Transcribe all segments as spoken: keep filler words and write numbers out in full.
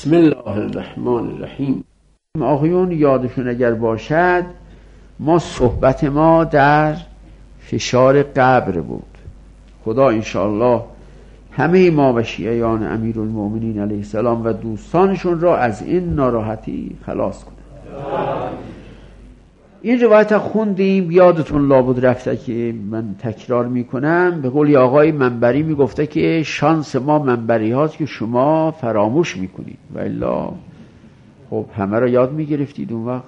بسم الله الرحمن الرحیم. آقایون یادشون اگر باشد ما صحبت ما در فشار قبر بود. خدا انشاءالله همه ما و شیعیان امیرالمؤمنین علیه السلام و دوستانشون را از این ناراحتی خلاص کنه. این روایت خوندیم، یادتون لابد رفته که من تکرار میکنم. به قولی آقای منبری میگفته که شانس ما منبری هاست که شما فراموش میکنید و الا خب همه را یاد میگرفتید اون وقت.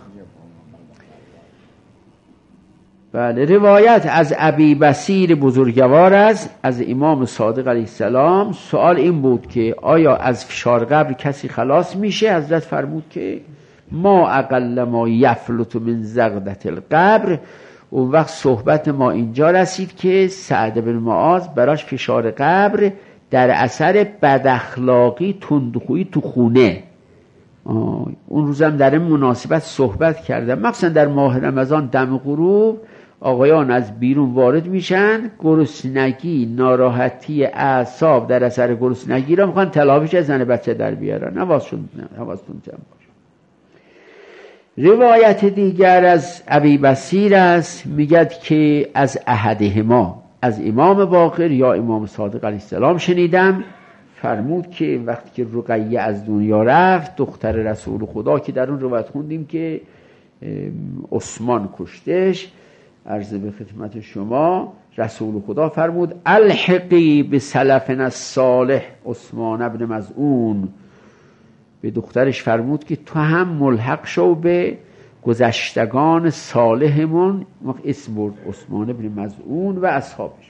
بله، روایت از ابی بصیر بزرگوار است از امام صادق علیه السلام. سوال این بود که آیا از فشار قبر کسی خلاص میشه؟ حضرت فرمود که ما اقل ما یفلت من زغدة القبر. اون وقت صحبت ما اینجا رسید که سعد بن معاذ براش فشار قبر در اثر بداخلاقی تندخویی تو خونه. اون روزم در این مناسبت صحبت کردم، مخصوصا در ماه رمضان دم غروب آقایان از بیرون وارد میشن، گرسنگی، ناراحتی اعصاب در اثر گرسنگی را میخوان تلافیش از زن بچه در بیارن. حواستون حواستون جمع باشه. روایت دیگر از ابی بصیر است، میگد که از احدهما، از امام باقر یا امام صادق علیه السلام شنیدم. فرمود که وقتی که رقیه از دنیا رفت، دختر رسول خدا که در اون روایت خوندیم که عثمان کشتش، عرض به خدمت شما رسول خدا فرمود الحقی به سلفنا الصالح عثمان ابن مظعون. به دخترش فرمود که تو هم ملحق شو به گذشتگان صالحمون. اسم برد عثمان ابن مظعون و اصحابش.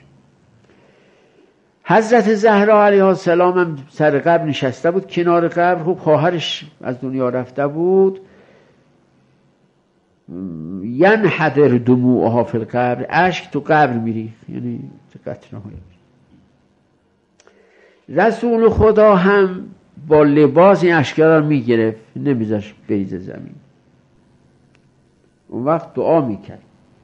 حضرت زهرا علیها السلام هم سر قبر نشسته بود کنار قبر. خب خواهرش از دنیا رفته بود. ینحدر دموعها فی القبر، اشک تو قبر میری، یعنی قطره های. رسول خدا هم با لباس این اشک‌ها رو میگرفت، نمیذاش بریزه زمین. اون وقت دعا میکرد.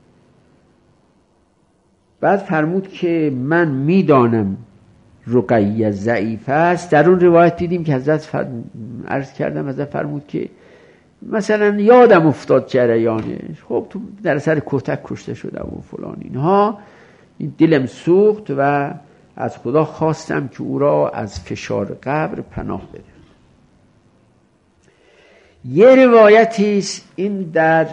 بعد فرمود که من میدانم رقیه ضعیف است. در اون روایت دیدیم که حضرت فرم... عرض کردم حضرت فرمود که مثلا یادم افتاد جریانش، خب تو در اثر کتک کشته شده و فلان اینها. این دلم سوخت و از خدا خواستم که او را از فشار قبر پناه بده. یه روایتیست، این در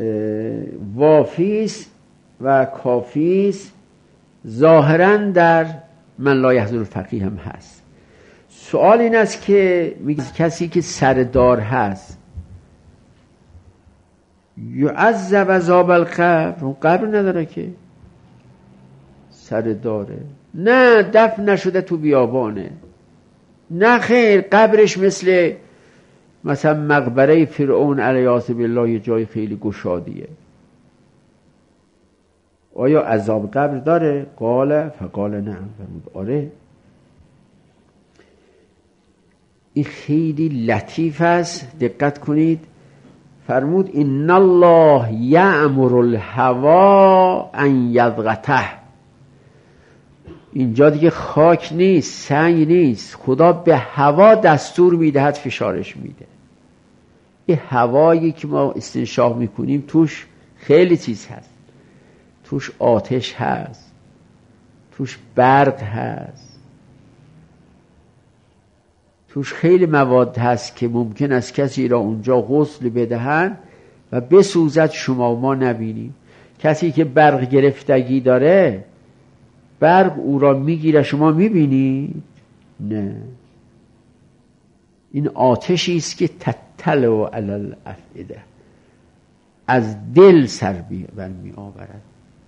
وافیس و کافیس، ظاهراً در من لا یحضر الفقیه هم هست. سوال این است که میگه کسی که سردار هست یعذب عذاب القبر، اون قبر نداره که سرداره، نه دفن نشده تو بیابانه، نه خیر قبرش مثل مثلا مقبره فرعون علیه بالله یه جای خیلی گشادیه. آیا عذاب قبر داره؟ قال فقال نعم. آره. این خیلی لطیف است، دقت کنید. فرمود ان الله یأمر الهوا ان یضغطه. اینجا دیگه خاک نیست، سنگ نیست، خدا به هوا دستور میدهد فشارش میده. این هوایی که ما استنشاق میکنیم توش خیلی چیز هست، توش آتش هست، توش برق هست، توش خیلی مواد هست که ممکن است کسی را اونجا غسل بدهن و بسوزد، شما ما نبینیم. کسی که برق گرفتگی داره، برق او را میگیره، شما میبینید؟ نه. این آتشی است که تطلع علی الافئده، از دل سر برمی آورد.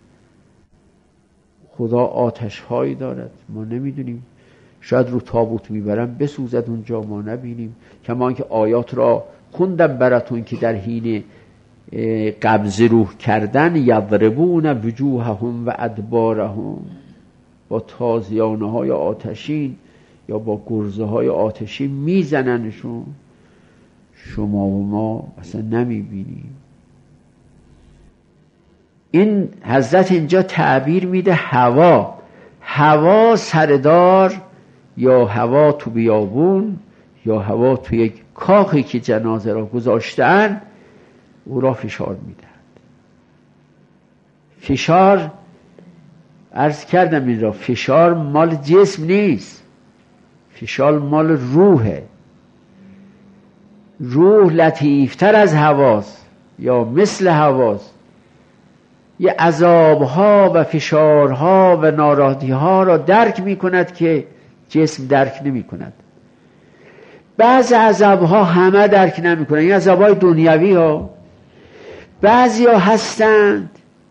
خدا آتش هایی دارد ما نمیدونیم. شاید رو تابوت میبرن بسوزد اونجا، ما نبینیم. کما که آیات را خوندم براتون که در حین قبض روح کردن یضربون وجوههم و ادبارهم، با تازیانه های آتشین یا با گرزه های آتشین میزننشون، شما و ما اصلا نمیبینیم. این حضرت اینجا تعبیر میده هوا، هوا سردار یا هوا تو بیابون یا هوا توی یک کاخی که جنازه را گذاشتن او را فشار میدهد. فشار، عرض کردم این را، فشار مال جسم نیست، فشار مال روحه. روح لطیفتر از هواست یا مثل هواست. یه عذابها و فشارها و ناراحتیها را درک می کند که جسم درک نمی کند. بعض عذابها همه درک نمی کنند، این عذابهای دنیوی ها. بعضی ها هستند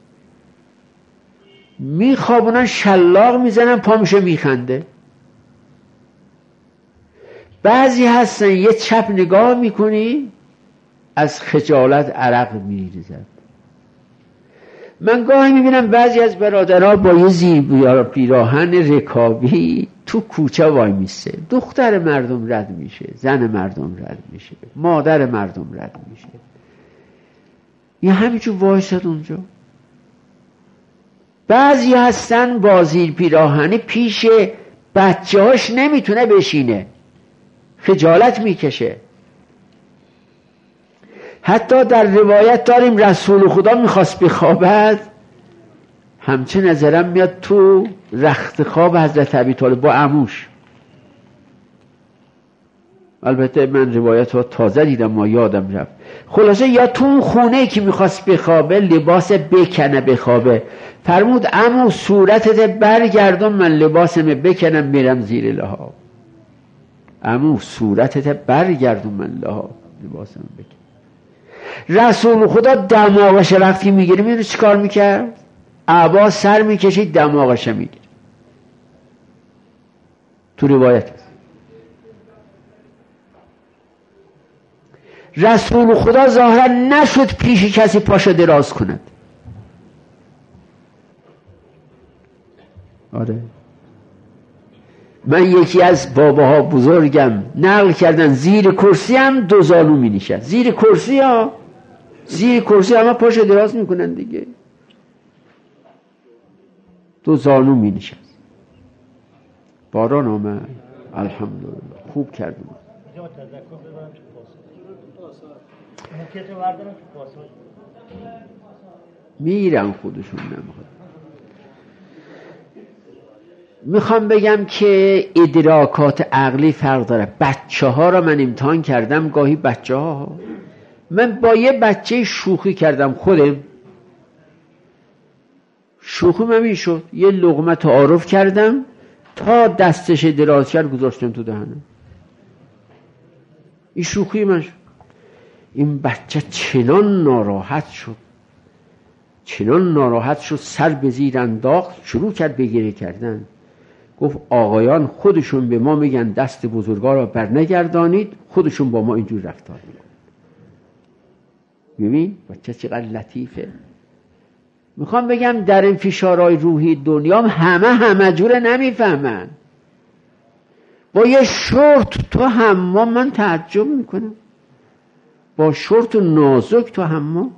می خوابونن شلاق می زنن پا میشه می خنده. بعضی هستن یه چپ نگاه می کنی از خجالت عرق می ریزد. من گاهی می بینم بعضی از برادرها با یه زیر پیراهن رکابی تو کوچه وای میسته، دختر مردم رد میشه، زن مردم رد میشه، مادر مردم رد میشه، یه همینجور وایساد اونجا. بعضی هستن با زیر پیراهنی پیش بچه هاش نمیتونه بشینه، خجالت میکشه. حتی در روایت داریم رسول خدا میخواست بخوابد، همچه نظرم میاد تو رخت خواب حضرت ابی طالب با عموش. البته من روایت ها تازه دیدم، ما یادم رفت. خلاصه یا تو اون خونه که میخواست بخوابه لباس بکنه بخوابه، فرمود عمو صورتت برگردون من لباسم بکنم میرم زیر لحاف. عمو صورتت برگردون من لحاف لباسم بکنم. رسول خدا دماغش وقتی میگیره میدونی چی کار میکرد؟ عباس سر میکشید دماغش میگیره. تو روایت هست. رسول خدا ظاهرا نشد پیش کسی پاشو دراز کند. آره من یکی از باباها بزرگم نقل کردن زیر کرسی هم دو زانو می نشست. زیر کرسی ها زیر کرسی همه پاشو دراز میکنن دیگه، دو زانو می نشست. باران آمد الحمدلله خوب کردم. میرن خودشون نمیخواد. میخوام بگم که ادراکات عقلی فرق داره. بچه ها را من امتحان کردم، گاهی بچه ها، من با یه بچه شوخی کردم، خودم شوخی من این شد، یه لقمه تعارف کردم تا دستش دراز کرد گذاشتم تو دهنم. این شوخی من شد. این بچه چنان ناراحت شد، چنان ناراحت شد سر به زیر انداخت، شروع کرد به گریه کردن. گفت آقایان خودشون به ما میگن دست بزرگا را برنگردانید، خودشون با ما اینجور رفتار میکنن. ببین بچه چقدر لطیفه. میخوام بگم در این فشارهای روحی دنیا همه همه جوره نمیفهمن. با یه شورت تو حمام من تعجب میکنم، با شورت و نازک تو حمام.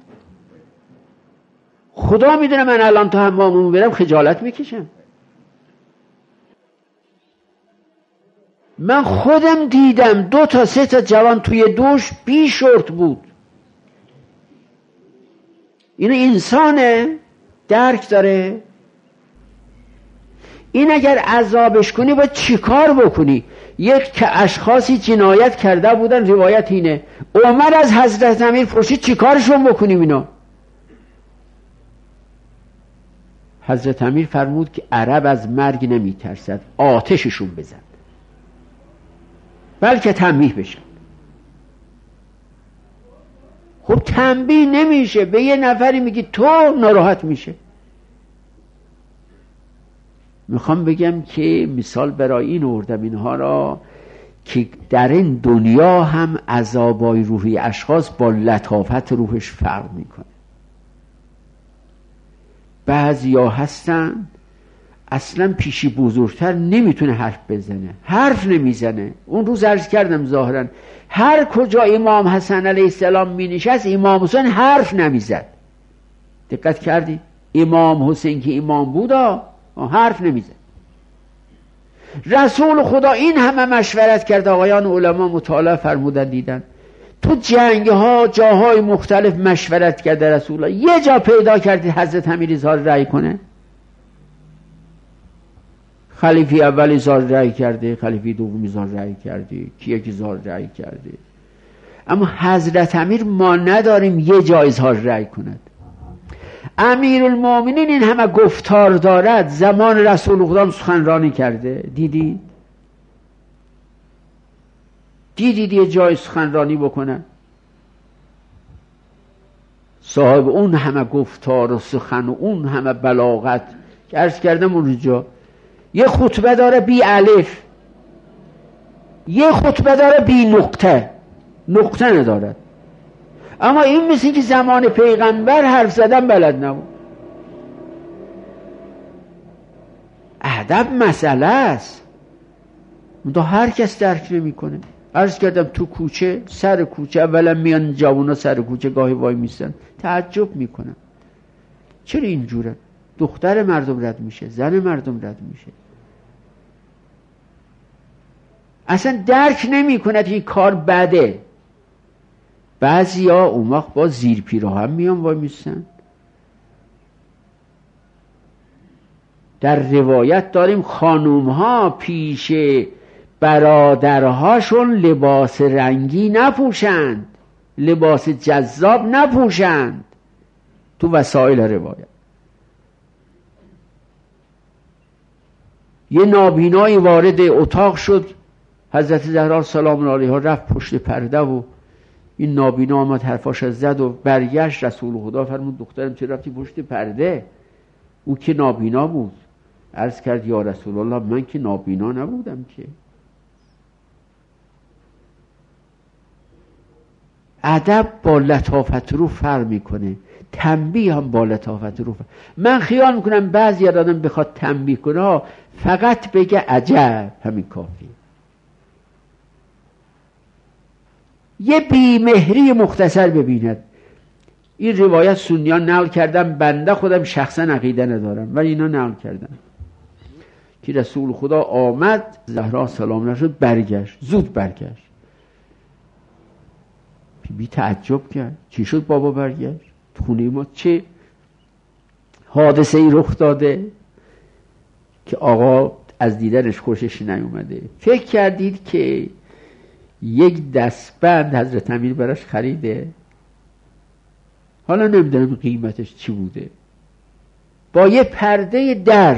خدا میدونه من الان تو حمامون برم خجالت میکشم. من خودم دیدم دو تا سه تا جوان توی دوش بی شورت بود. این انسانه، درک داره. این اگر عذابش کنی باید چی کار بکنی؟ یک که اشخاصی جنایت کرده بودن، روایت اینه، عمر از حضرت امیر پرسید چی کارشون بکنیم اینا؟ حضرت امیر فرمود که عرب از مرگ نمی ترسد، آتششون بزن بلکه تنبیه بشن. خب تنبیه نمیشه، به یه نفری میگی تو ناراحت میشه. میخوام بگم که مثال برای این آوردم اینها را که در این دنیا هم عذابای روحی اشخاص با لطافت روحش فرق میکنه. بعضیا هستن اصلا پیشی بزرگتر نمیتونه حرف بزنه، حرف نمیزنه. اون روز عرض کردم ظاهرا هر کجا امام حسن علیه السلام می نشست امام حسین حرف نمیزد. دقت کردی؟ امام حسین که امام بود حرف نمیزد. رسول خدا این همه مشورت کرد، آقایان علما مطالعه فرمودن دیدن تو جنگ ها جاهای مختلف مشورت کرده رسول الله، یه جا پیدا کردی حضرت امیر اظهار رأی کنه؟ خلیفه اول اظهار رأی کرده، خلیفه دوم اظهار رأی کرده، کیه که اظهار رأی کرده؟ اما حضرت امیر ما نداریم یه جا اظهار رأی کند. امیرالمومنین این همه گفتار دارد، زمان رسول خدا سخنرانی کرده؟ دیدید؟ دیدید یه جای سخنرانی بکنن؟ صاحب اون همه گفتار و سخن و اون همه بلاغت که عرض کردم اونجا، یه خطبه داره بی الف، یه خطبه داره بی نقطه، نقطه ندارد. اما این مثل که زمان پیغمبر حرف زدن بلد نبود. ادب مسئله است، منتها هر کس درک نمی کنه. عرض کردم تو کوچه، سر کوچه اولا میان جوونا سر کوچه گاهی وای میستن، تعجب میکنن چرا اینجوره؟ دختر مردم رد میشه، زن مردم رد میشه، اصلا درک نمی کند این کار بده. بعضی ها اون وقت با زیر پیراهن میان وای میستن. در روایت داریم خانوم ها پیش برادرهاشون لباس رنگی نپوشند، لباس جذاب نپوشند، تو وسائل روایت. یه نابینایی وارد اتاق شد، حضرت زهرا سلام الله علیها رفت پشت پرده و این نابینا آمد حرفاش زد و برگشت. رسول خدا فرمود دخترم چرا رفتی پشت پرده؟ او که نابینا بود. عرض کرد یا رسول الله من که نابینا نبودم که. ادب با لطافت رو فرق میکنه، تنبیه هم با لطافت رو فرق. من خیال میکنم بعضی آدم بخواد تنبیه کنه فقط بگه عجب، همین کافیه. یه بیمهری مختصر ببیند. این روایت سنیان نقل کردن، بنده خودم شخصا عقیده ندارم ولی اینا نقل کردن که رسول خدا آمد، زهرا سلام الله شد، برگشت، زود برگشت. بی تعجب کرد چی شد بابا برگشت؟ خونه ما چه حادثه ای رخ داده که آقا از دیدنش خوشش نیومده؟ فکر کردید که یک دستبند حضرت امیر براش خریده؟ حالا نمیدونم قیمتش چی بوده. با یه پرده در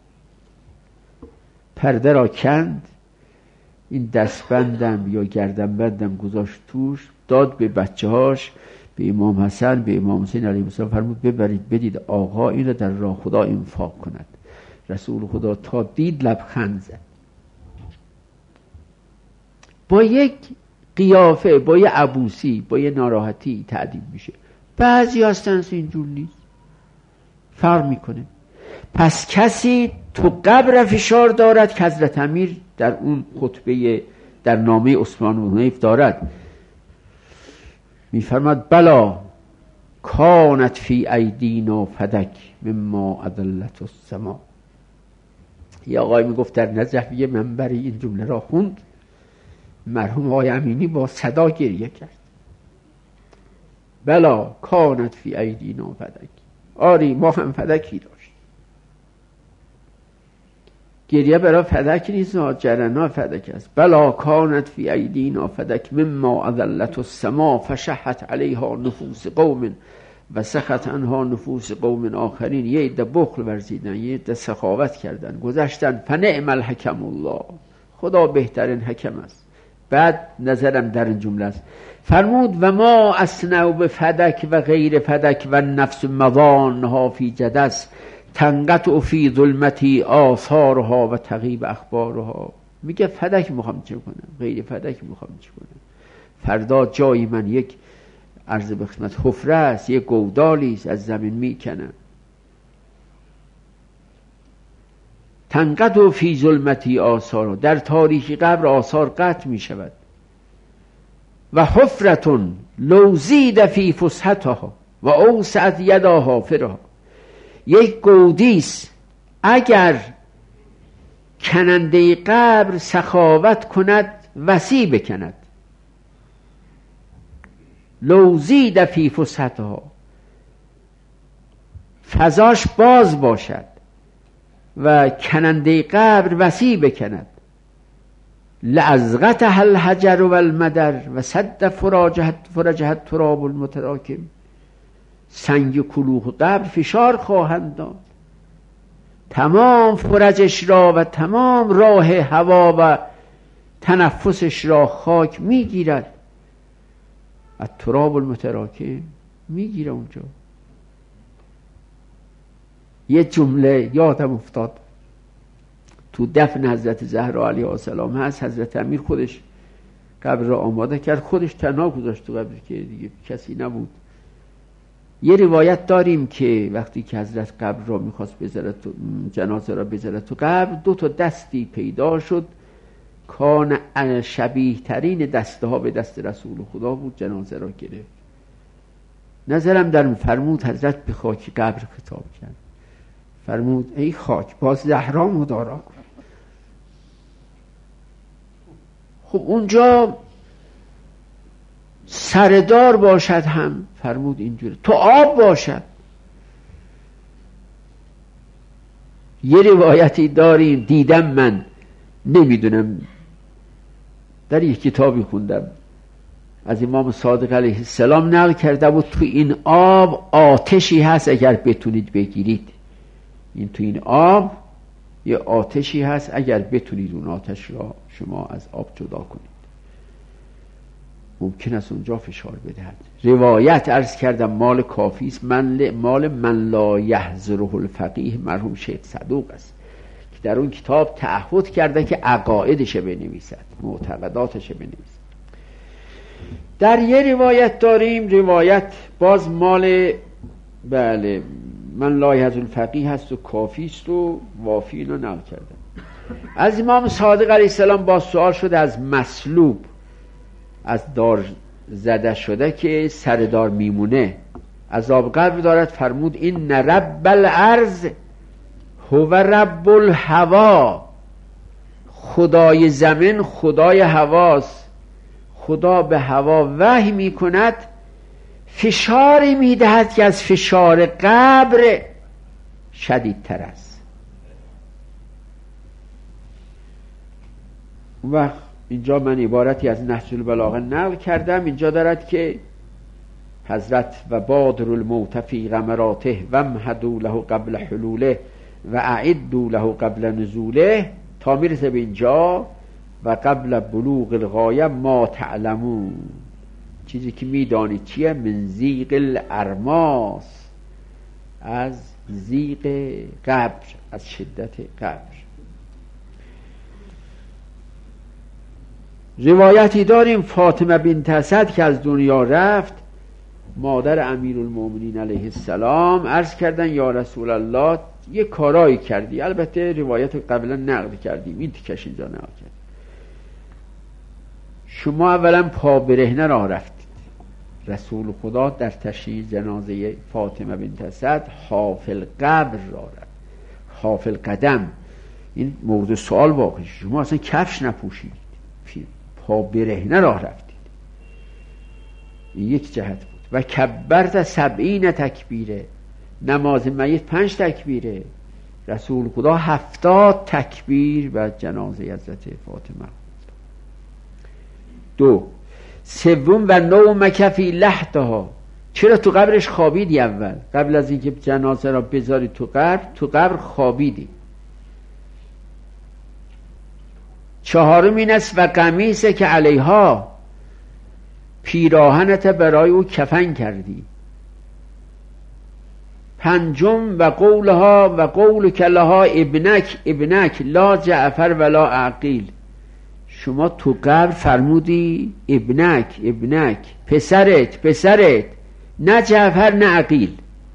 پرده را کند، این دستبندم یا گردنبندم گذاشت توش، داد به بچه هاش، به امام حسن، به امام حسین علیه السلام، فرمود ببرید بدید آقا این را در راه خدا انفاق کند. رسول خدا تا دید لبخند زد. با یک قیافه، با یک عبوسی، با یک ناراحتی تعدیب میشه. بعضی هستن اینجور نیست، فرق میکنه. پس کسی تو قبر فشار دارد که حضرت امیر در اون خطبه در نامه عثمان بن حنیف دارد، میفرماد بلا کانت فی ایدینا فدک مما اذلت السما. یه آقای میگفت در نجف منبری این جمله را خوند، مرحوم آقای امینی با صدا گریه کرد. بلا کانت فی ایدینا فدک، آری ما هم فدکی داشت. گریه برای فدک نیست، جرنا فدک است. بلا کانت فی ایدینا فدک مما اذلت السما فشحت علیها نفوس قوم و سخط عنها نفوس قوم آخرین. یه عده بخل ورزیدن، یه عده سخاوت کردن، گذشتن. فنعم الحکم الله، خدا بهترین حکم است. بعد نظرم در این جمله است، فرمود و ما اصنعوا بفدک و غیر فدک و نفس مضانها فی جدس تنقطع فی ظلمتی آثارها و تغیب اخبارها. میگه فدک میخوام چه کنم، غیر فدک میخوام چه کنم. فردا جای من یک عرض به خدمت حفره است، یک گودالی است، از زمین میکنم. تنقطع فی ظلمتی آثارها، در تاریخی قبر آثار قطع میشود. و حفرتون لو زید فی فسحتها و اوسعت یدا حافرها، یک گودیست اگر کننده قبر سخاوت کند وسیع بکند، لو زید فی فسحتها، فضاش باز باشد و کننده قبر وسیع بکند، لازغتها الحجر و المدر و سد فراجهت فرجهت تراب المتراکم، سنگ کلوخ قبر فشار خواهند داد، تمام فرجش را و تمام راه هوا و تنفسش را خاک میگیرد، التراب المتراکم میگیره اونجا. یه جمله یادم افتاد تو دفن حضرت زهرا علیها السلام هست، حضرت امیر خودش قبر را آماده کرد، خودش تنها گذاشت تو قبر که دیگه کسی نبود. یه روایت داریم که وقتی که حضرت قبر را میخواست بذاره تو جنازه را بذاره تو قبر، دو تا دستی پیدا شد، کان شبیه ترین دسته ها به دست رسول خدا بود، جنازه را گرفت. نظرم در فرمود حضرت به خاک قبر خطاب کرد، فرمود ای خاک باز زهرا مدارا کن. خب اونجا سردار باشد هم، فرمود اینجوری تو آب باشد. یه روایتی داریم دیدم، من نمیدونم، در یک کتابی خوندم از امام صادق علیه السلام نقل کرده بود تو این آب آتشی هست اگر بتونید بگیرید، این تو این آب یه آتشی هست اگر بتونید اون آتش را شما از آب جدا کنید، ممکن است اونجا فشار بدهد. روایت عرض کردم مال کافی است، من مال من لا یحضره الفقیه مرحوم شیخ صدوق است که در اون کتاب تعهد کرده که عقایدش بنویسد، معتقداتش بنویسد. در یه روایت داریم، روایت باز مال بله من لا یحضره الفقیه هست و کافی است و وافی، اینو نقل کردم. از امام صادق علیه السلام با سوال شده از مصلوب، از دار زده شده که سردار میمونه عذاب قبر دارد، فرمود این رب الارض هو رب الهوا، خدای زمین خدای هواست، خدا به هوا وحی میکند، فشاری میدهد که از فشار قبر شدیدتر است. و اینجا من عبارتی از نهج البلاغه نقل کردم، اینجا دارد که حضرت و بادر الموت فی غمراته و امهدوا له قبل حلوله و اعدوا له قبل نزوله، تا میرسه به اینجا و قبل بلوغ الغایه ما تعلمون، چیزی که میدانید چیه، من زیغ الارماس، از زیغ قبر، از شدت قبر. روایتی داریم فاطمه بنت اسد که از دنیا رفت، مادر امیرالمومنین علیه السلام، عرض کردن یا رسول الله یه کارایی کردی، البته روایت قبلا نقل کردیم، این تیکش اینجا نقل کرد، شما اولا پا برهنه راه رفتید، رسول خدا در تشییع جنازه فاطمه بنت اسد حافل قبر راه رفت، حافل قدم. این مورد سوال واقع، شما اصلا کفش نپوشیدید، پا برهنه راه رفتید، این یک جهت بود. و کبرت سبعین تکبیره، نماز میت پنج تکبیره، رسول خدا هفتاد تکبیر و جنازه حضرت فاطمه. دو سوم و نومک فی لحدها، چرا تو قبرش خوابیدی؟ اول قبل از اینکه جنازه را بذاری تو قبر، تو قبر خوابیدی. چهارم این است و قمیصه که علیها، پیراهنت برای او کفن کردی. پنجم و قولها و قول کلها ابنک ابنک لا جعفر ولا عقیل، شما تو قبر فرمودی ابنک ابنک، پسرت پسرت، نه جعفر نه عقیل.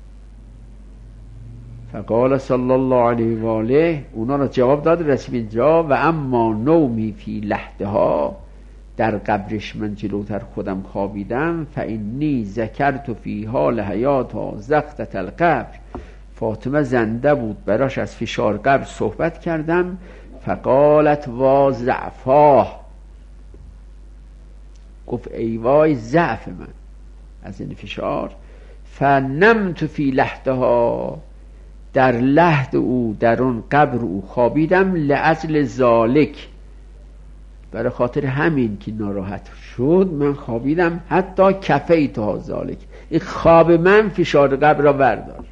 فقال صلی الله علیه و آله، اونا را جواب داد رسول اینجا و اما نومی فی لحدها، در قبرش من جلوتر خودم خوابیدم، فانی ذکرت فی حال حیاتها زختت القبر، فاطمه زنده بود براش از فشار قبر صحبت کردم، فقالت وا ضعفاه، گفت ای وای ضعف من از این فشار. فنمت فی لحدها، در لحد او، در اون قبر او خوابیدم. لاجل ذالک، برای خاطر همین که ناراحت شد من خوابیدم. حتی کفیتها ذالک، این خواب من فشار قبر را بردار.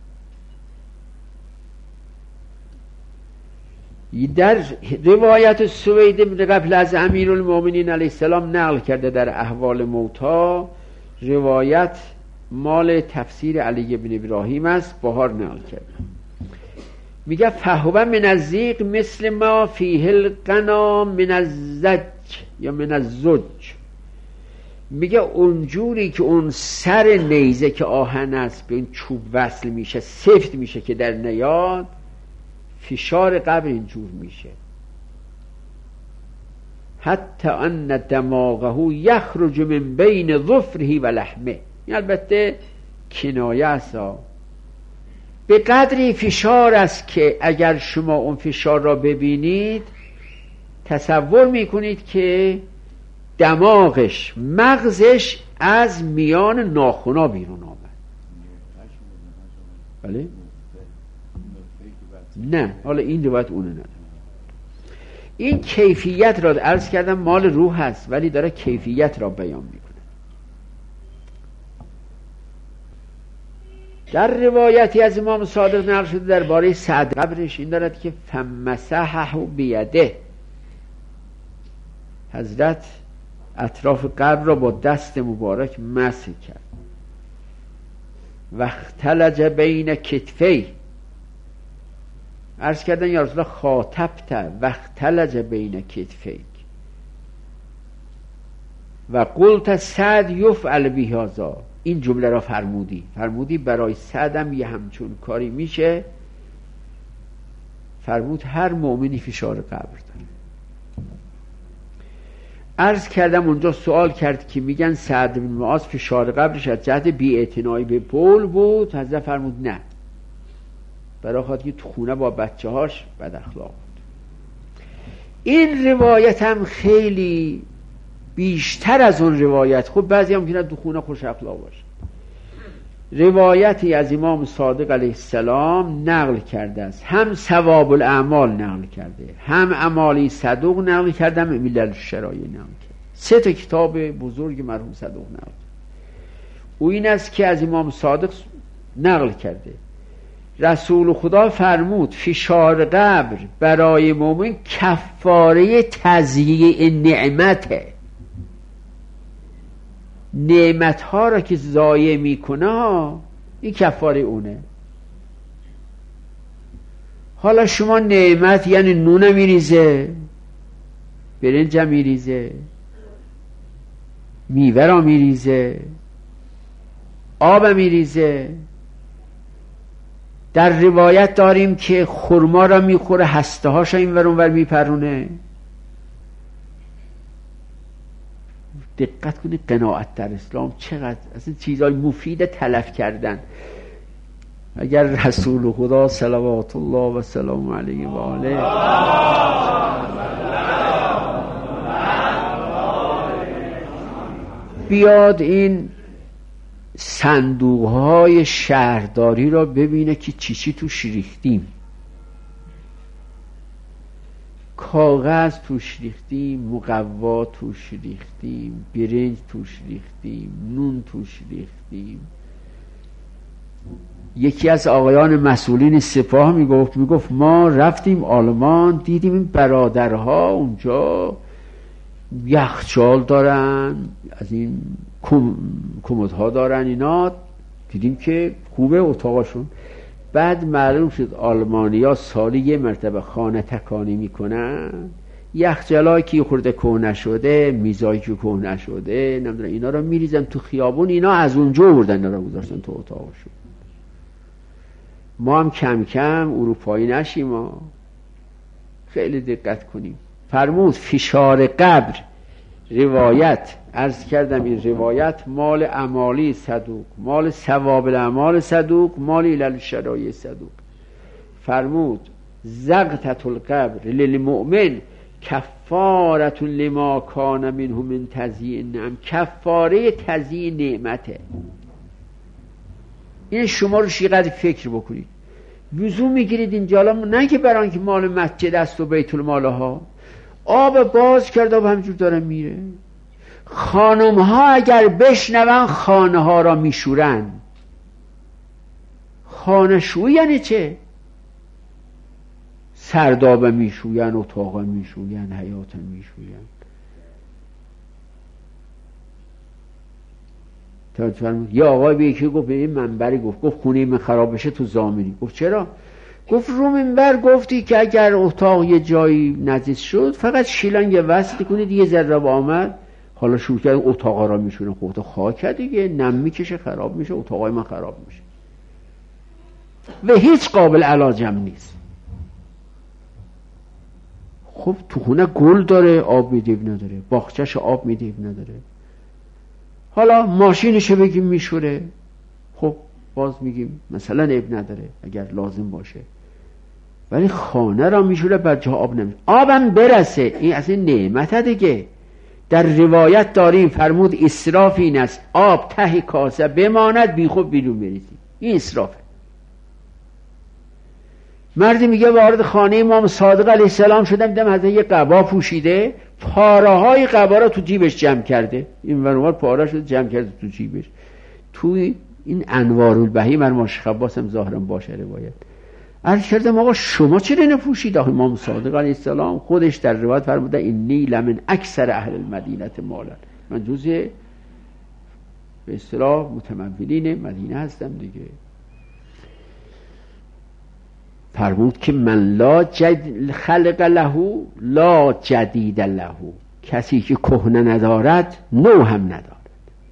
در روایت سوید بن قبل از امیرالمومنین علیه السلام نقل کرده در احوال موتا، روایت مال تفسیر علی بن ابراهیم است، بهار نقل کرده. میگه فهو من الزیق مثل ما فیه القنا من الزج یا من الزج. میگه اونجوری که اون سر نیزه که آهن است به این چوب وصل میشه، سفت میشه که در نیاد، فشار قبر اینجور میشه. حتی ان دماغه یخرج من بین ظفره و لحمه. این البته کنایه است، به قدری فشار است که اگر شما اون فشار را ببینید تصور میکنید که دماغش، مغزش از میان ناخنا بیرون آمد. بله؟ نه، حالا این روایت اونه نداره. این کیفیت را عرض کردم مال روح هست، ولی داره کیفیت را بیان میکنه. در روایتی از امام صادق نقل شده درباره سعد قبرش این دارد که فمسحه بیده، حضرت اطراف قبر را با دست مبارک مسح کرد. و اختلج بین کتفی، عرض کردن یا رسول الله خاطبت و اختلج بین کتفی و قلت سعد یفعل بهذا، این جمله را فرمودی فرمودی برای سعدم یه همچون کاری میشه. فرمود هر مؤمنی فشار قبر داره. عرض کردم اونجا سوال کرد که میگن سعد بن معاذ فشار قبرش از جهت بی‌اعتنایی به بول بود. حضرت فرمود نه، برای خاطر که تو خونه با بچه هاش بد اخلاق بود. این روایت هم خیلی بیشتر از اون روایت، خب بعضی هم میگن تو خونه خوش اخلاق باشه. روایتی از امام صادق علیه السلام نقل کرده است، هم ثواب الاعمال نقل کرده، هم اعمالی صدوق نقل کرده، هم ملل الشرایع نقل کرده. سه تا کتاب بزرگ مرحوم صدوق نقل کرده. او این است که از امام صادق نقل کرده رسول خدا فرمود فشار قبر برای مومن کفاره تضییع نعمته، نعمت ها را که ضایع میکنه این کفاره اونه. حالا شما نعمت یعنی نون میریزه، برنج میریزه، میوه را میریزه، آب میریزه. در روایت داریم که خرما را میخوره، هسته هاش این ور اون ور میپرونه. دقت کنید قناعت در اسلام چقدر از این چیزای مفید تلف کردن. اگر رسول خدا صلوات الله و سلام علیه و آله بیاد این صندوقهای شهرداری را ببینه که چی چی توش ریختیم، کاغذ توش ریختیم، مقوا توش ریختیم، برنج توش ریختیم، نون توش ریختیم. یکی از آقایان مسئولین سپاه میگفت میگفت ما رفتیم آلمان، دیدیم این برادرها اونجا یخچال دارن، از این کمدها دارن، اینا دیدیم که خوبه اتاقشون. بعد معلوم شد آلمانیا سالی یه مرتبه خانه تکانی میکنن، یخچالایی که خورده کهنه شده، میزایی که کهنه شده، نمیدونم اینا رو میریزن تو خیابون، اینا از اونجا آوردن اینا رو گذاشتن تو اتاقشون. ما هم کم کم اروپایی نشیم، ما خیلی دقت کنیم. فرمود فشار قبر، روایت عرض کردم این روایت مال اعمالی صدوق، مال ثواب الاعمال صدوق، مال علل الشرایع صدوق. فرمود زغطة القبر للمؤمن کفارة لما کان منه من تضییع النعم، کفاره تضییع نعمته. این شما رو شیقدر فکر بکنید. وضو میگیرید اینجا، نه که برای که مال مسجد است و بیت المال ها، آب باز کرده و همجور داره میره. خانم ها اگر بشنون خانه ها را میشورن. خانه شوی یعنی چه؟ سرداب میشوین، اتاق میشوین، حیات میشوین. یه آقای به یکی گفت، به این منبری گفت گفت خونه من خراب بشه تو زامنی. گفت چرا؟ گفت رو منبر گفتی که اگر اتاق یه جایی نجس شد فقط شیلنگ یه وصل کنید، یه ذره آمد حالا شروع کرد اتاقا را میشونه. خب تو خاک دیگه، نم میکشه خراب میشه، اتاقای من خراب میشه و هیچ قابل علاجم نیست. خب تو خونه گل داره آب میدیو نداره، باغچه‌ش آب میدیو نداره، حالا ماشینشو بگیم میشوره، خب باز میگیم مثلا اب نداره اگر لازم باشه، ولی خانه را میشوره بر جا آب نمیشه. آبم برسه، این اصلا نعمت دیگه. در روایت داریم فرمود اسراف این است آب ته کاسه بماند بی خود بیرون بریزی. این اسرافه. مردی میگه وارد خانه امام صادق علیه السلام شدم، دیدم حضرت یه قبا پوشیده، پاره های قبا را تو جیبش جمع کرده، این ورور پاره شده جمع کرده تو جیبش. توی این انوار البهی مرماش خباس هم ظاهرا باشه روایت. عرض کردم آقا شما چرا نپوشید؟ آقا امام صادق علیه السلام خودش در روایت فرموده اینی لمن اکثر اهل المدینه مالا، من جزء به اصطلاح متمولین مدینه هستم دیگه. فرمود که من لا جد خلق له لا جدید له، کسی که کهنه ندارد نو هم ندارد.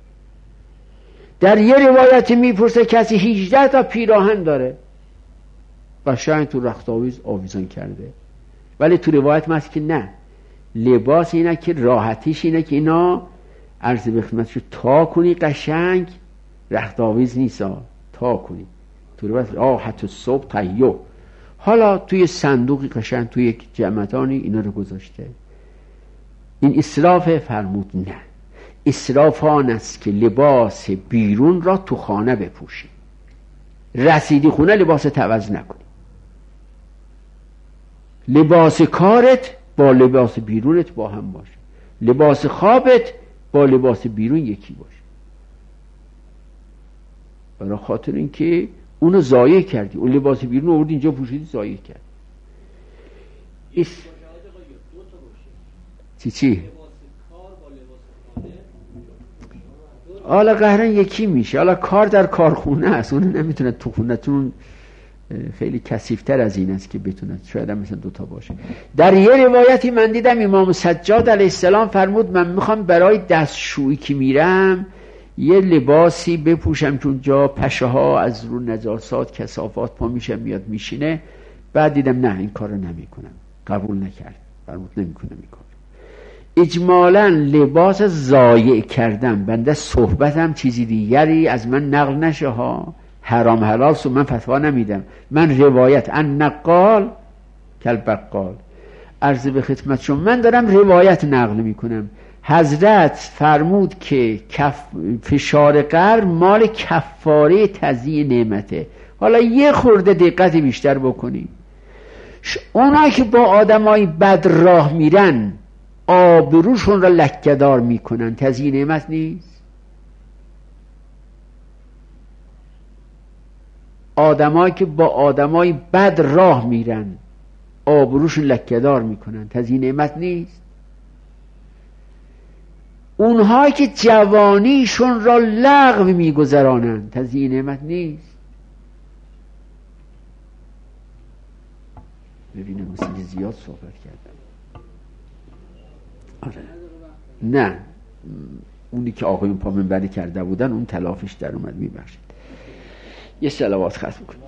در یه روایت میپرسه کسی هجده تا پیراهن داره، قشنگ تو رخت آویز آویزان کرده، ولی تو روایت هست که نه، لباس اینه که راحتیش اینه که اینا عرض به خدمتشو تا کنی قشنگ، رخت آویز نیست تا کنی. تو روایت آه حتی صبح تایو، حالا توی صندوقی قشنگ توی یک جمعتانی اینا رو گذاشته. این اسراف؟ فرمود نه، اسراف آن است که لباس بیرون را تو خانه بپوشی، رسیدی خونه لباس عوض نکنی، لباس کارت با لباس بیرونت با هم باشه، لباس خوابت با لباس بیرون یکی باشه، برای خاطر اینکه اونو ضایع کردی، اون لباس بیرون آوردی اینجا پوشیدی ضایع کردی. ایس چی چی؟ حالا قهرن یکی میشه، حالا کار در کارخونه است، اون نمیتونه تو خونتون، خیلی کثیف‌تر از این است که بتونه، شاید هم مثلا دوتا باشه. در یه روایتی من دیدم امام سجاد علیه السلام فرمود من میخوام برای دستشویی که میرم یه لباسی بپوشم که اونجا پشه ها از رو نجاسات کثافات پا میشه میاد میشینه. بعد دیدم نه این کار رو نمی کنم، قبول نکرد، فرمود نمی کنم این کار. اجمالا لباس ضایع کردم، بنده صحبتم چیزی دیگری از من نقل نشه ها، حرام حلال سو من فتوا نمیدم، من روایت ان نقال کل بقال، عرض به خدمت شما من دارم روایت نقل میکنم. حضرت فرمود که کف فشار قبر مال کفاره تضییع نعمته. حالا یه خورده دقت بیشتر بکنی، اونایی که با آدمای بد راه میرن آبروشون را لکه‌دار میکنن، تضییع نعمت نیست؟ آدمایی که با آدمای بد راه میرن آبروشون لکه‌دار میکنن، تضییع نعمت نیست؟ اونهایی که جوانیشون را لغو میگذرانن، تضییع نعمت نیست؟ ببینم مثل زیاد صحبت کردم. آره نه، اونی که آقایون پا منبری کرده بودن اون تلافش در اومد، میبخشید. یه صلوات ختم کنید.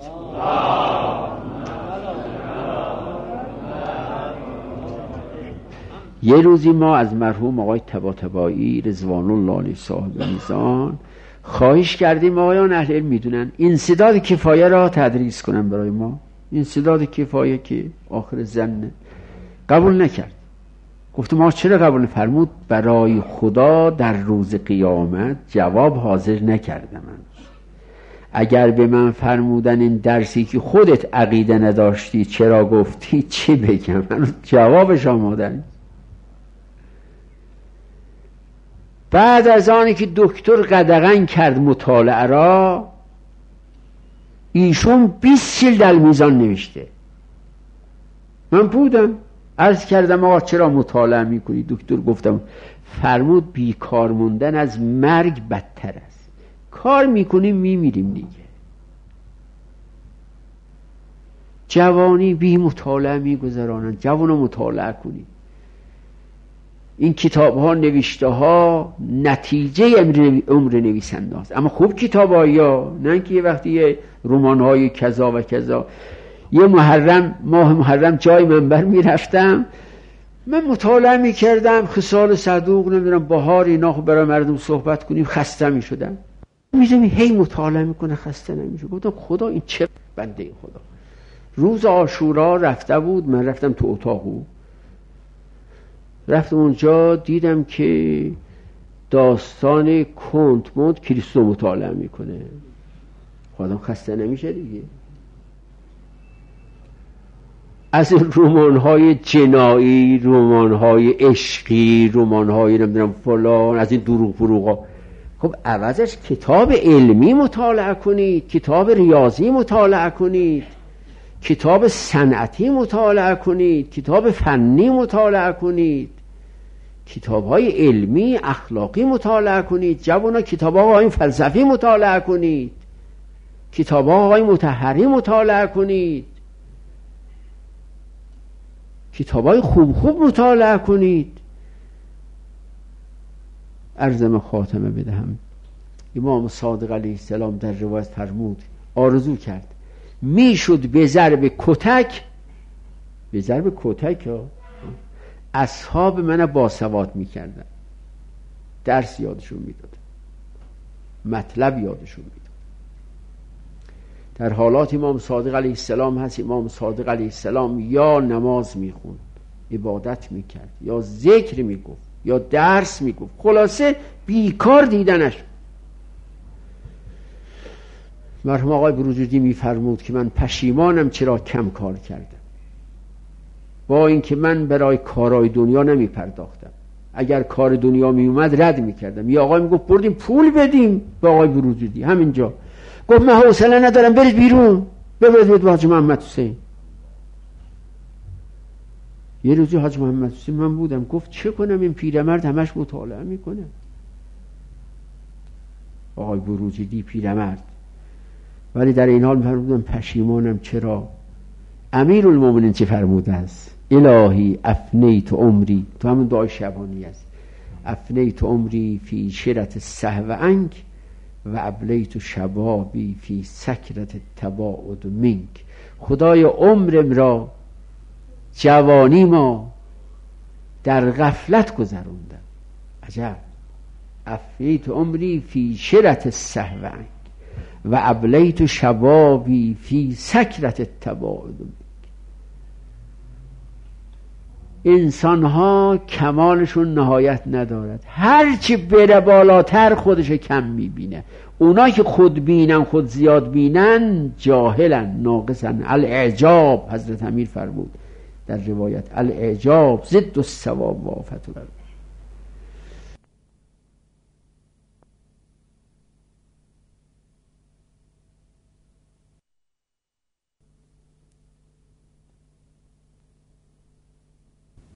یه روزی ما از مرحوم آقای طباطبایی رضوان الله علیه صاحب میزان خواهش کردیم، آقایان اهل علم میدونن، انسداد کفایه را تدریس کنن برای ما. این سداد کفایه که آخر زنه. قبول نکرد. گفت ما چرا قبول؟ فرمود برای خدا در روز قیامت جواب حاضر نکردم. من اگر به من فرمودن این درسی که خودت عقیده نداشتی چرا گفتی، چی بگم؟ من جوابش آماده. بعد از آنی که دکتر قدغن کرد مطالعه را، ایشون بیست جلد المیزان نوشته. من بودم عرض کردم آقا چرا مطالعه میکنی؟ دکتر گفتم فرمود بیکار موندن از مرگ بدتر است. کار میکنیم میمیریم دیگه. جوانی بی مطالعه میگذرانن. جوانو مطالعه کنید. این کتاب ها نوشته ها نتیجه عمر نویسنده است. اما خوب کتاب ها، نه که یه وقتی یه رمان های کذا و کذا. یه محرم ماه محرم جای منبر میرفتم، من مطالعه میکردم خصال صدوق نمیدونم بهار اینا، خب برای مردم صحبت کنیم، خسته میشدم. میدونم هی مطالعه میکنه خسته نمیشه. گفتم خدا این چه بنده خدا. روز عاشورا رفته بود، من رفتم تو اتاقو، رفتم اونجا دیدم که داستان کنتموند کریستو مطالعه میکنه. خودم خسته نمیشه دیگه. از رمان‌های جنایی، رمان‌های عشقی، رمان‌های نمیدونم فلان، از این دروغ فروغا، خب عوضش کتاب علمی مطالعه کنید، کتاب ریاضی مطالعه کنید، کتاب صنعتی مطالعه کنید، کتاب فنی مطالعه کنید، کتاب‌های علمی اخلاقی مطالعه کنید. جوانا کتاب‌های فلسفی مطالعه کنید، کتاب‌های مطهری مطالعه کنید، کتاب‌های خوب خوب مطالعه کنید. عرضم خاتمه بدهم. امام صادق علیه السلام در روایت فرمود، آرزو کرد میشد به ضرب کتک، به ضرب کتک ها اصحاب من باسواد میکردن، درس یادشون میداد، مطلب یادشون میداد. در حالات امام صادق علیه السلام هست امام صادق علیه السلام یا نماز میخوند، عبادت میکرد، یا ذکر میگفت، یا درس میگفت. خلاصه بیکار دیدنش. مرحوم آقای بروجردی میفرمود که من پشیمانم چرا کم کار کردم، با اینکه من برای کارهای دنیا نمیپرداختم. اگر کار دنیا میومد رد میکردم. یا آقای میگفت بردیم پول بدیم به آقای بروجردی، همینجا گفت من حوصله ندارم، برید بیرون ببرید به حاج محمد حسین. یه روزی حاج محمد حسین من بودم، گفت چه کنم این پیرمرد همش مطالعه میکنه. آقای بروجردی پیرمرد، ولی در این حال میفرمودم پشیمانم چرا. امیرالمومنین چه فرموده است؟ الهی افنیت عمری، تو همون دعای شبانی است، افنیت عمری فی شرت السهو عنک و ابلیت شبابی فی سکرت التباعد منک. خدای عمرم را، جوانی ما در غفلت گذروندم. عجب. افنیت عمری فی شرت السهو عنک و ابلیت شبابی فی سکرت التباعد منک. انسان ها کمالشون نهایت ندارد، هرچی بره بالاتر خودش کم میبینه. اونا که خود بینن، خود زیاد بینن، جاهلن، ناقصن. الاعجاب، حضرت امیر فرمود در روایت، الاعجاب ضد الصواب و آفت.